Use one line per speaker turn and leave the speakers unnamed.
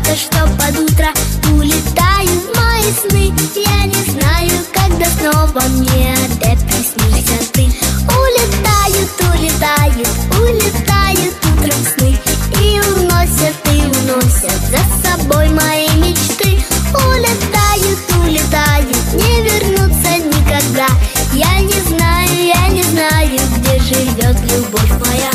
только что под утро улетают мои сны. Я не знаю, когда снова мне опять приснишься ты. Улетают, улетают, улетают утром сны и уносят за собой мои мечты. Улетают, улетают, не вернутся никогда. Я не знаю, где живет любовь моя.